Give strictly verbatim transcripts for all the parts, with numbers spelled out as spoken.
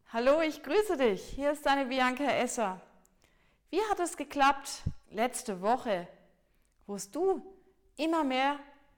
Hallo, ich grüße dich. Hier ist deine Bianca Esser. Wie hat es geklappt letzte Woche, wo du immer mehr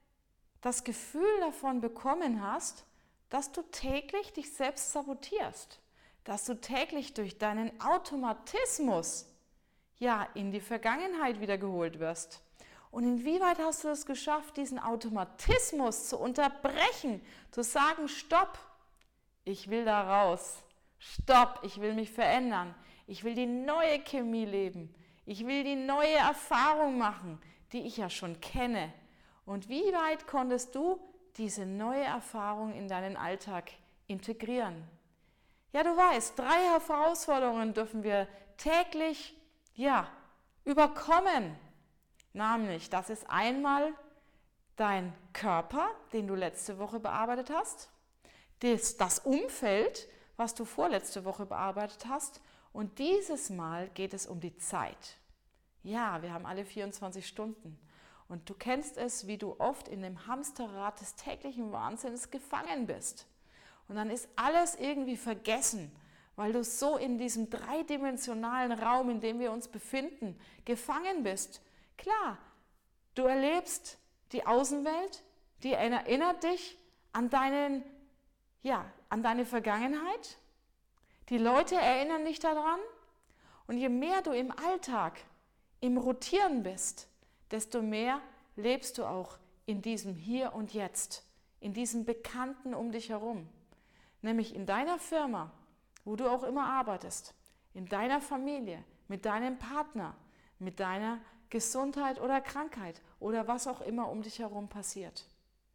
das Gefühl davon bekommen hast, dass du täglich dich selbst sabotierst, dass du täglich durch deinen Automatismus ja in die Vergangenheit wiedergeholt wirst. Und inwieweit hast du es geschafft, diesen Automatismus zu unterbrechen, zu sagen, stopp, ich will da raus. Stopp, ich will mich verändern. Ich will die neue Chemie leben. Ich will die neue Erfahrung machen, die ich ja schon kenne. Und wie weit konntest du diese neue Erfahrung in deinen Alltag integrieren? Ja, du weißt, drei Herausforderungen dürfen wir täglich, ja, überkommen. Nämlich, das ist einmal dein Körper, den du letzte Woche bearbeitet hast, das, das Umfeld, was du vorletzte Woche bearbeitet hast. Und dieses Mal geht es um die Zeit. Ja, wir haben alle vierundzwanzig Stunden. Und du kennst es, wie du oft in dem Hamsterrad des täglichen Wahnsinns gefangen bist. Und dann ist alles irgendwie vergessen, weil du so in diesem dreidimensionalen Raum, in dem wir uns befinden, gefangen bist. Klar, du erlebst die Außenwelt, die erinnert dich an deinen Ja, an deine Vergangenheit. Die Leute erinnern dich daran. Und je mehr du im Alltag, im Rotieren bist, desto mehr lebst du auch in diesem Hier und Jetzt, in diesem Bekannten um dich herum. Nämlich in deiner Firma, wo du auch immer arbeitest, in deiner Familie, mit deinem Partner, mit deiner Gesundheit oder Krankheit oder was auch immer um dich herum passiert.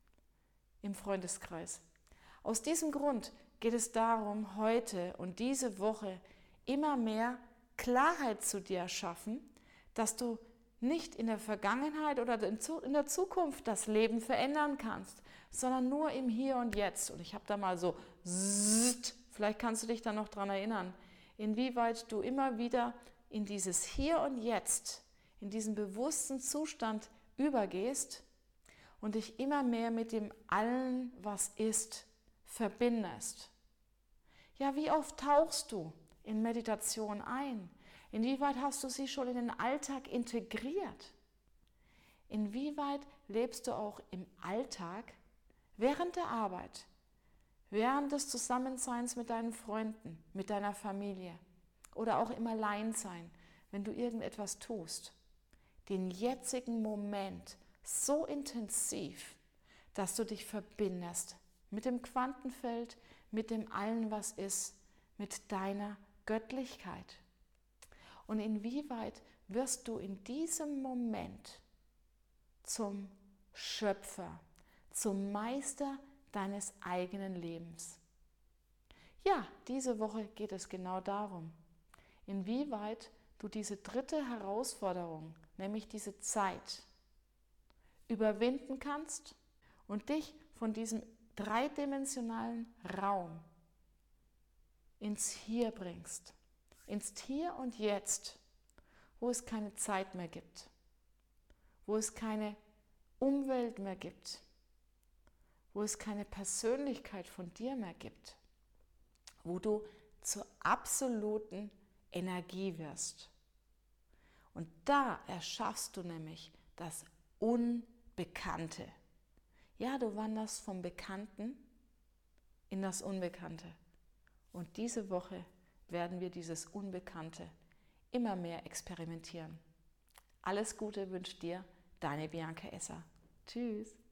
Im Freundeskreis. Aus diesem Grund geht es darum, heute und diese Woche immer mehr Klarheit zu dir schaffen, dass du nicht in der Vergangenheit oder in der Zukunft das Leben verändern kannst, sondern nur im Hier und Jetzt. Und ich habe da mal so, zzzt, vielleicht kannst du dich da noch dran erinnern, inwieweit du immer wieder in dieses Hier und Jetzt, in diesen bewussten Zustand übergehst und dich immer mehr mit dem Allen, was ist, verbindest. Ja, wie oft tauchst du in Meditation ein? Inwieweit hast du sie schon in den Alltag integriert? Inwieweit lebst du auch im Alltag während der Arbeit, während des Zusammenseins mit deinen Freunden, mit deiner Familie oder auch im Alleinsein, wenn du irgendetwas tust, den jetzigen Moment so intensiv, dass du dich verbindest mit dem Quantenfeld, mit dem Allen, was ist, mit deiner Göttlichkeit. Und inwieweit wirst du in diesem Moment zum Schöpfer, zum Meister deines eigenen Lebens? Ja, diese Woche geht es genau darum, inwieweit du diese dritte Herausforderung, nämlich diese Zeit, überwinden kannst und dich von diesem dreidimensionalen Raum ins Hier bringst, ins Hier und Jetzt, wo es keine Zeit mehr gibt, wo es keine Umwelt mehr gibt, wo es keine Persönlichkeit von dir mehr gibt, wo du zur absoluten Energie wirst. Und da erschaffst du nämlich das Unbekannte. Ja, du wanderst vom Bekannten in das Unbekannte. Und diese Woche werden wir dieses Unbekannte immer mehr experimentieren. Alles Gute wünscht dir deine Bianca Esser. Tschüss.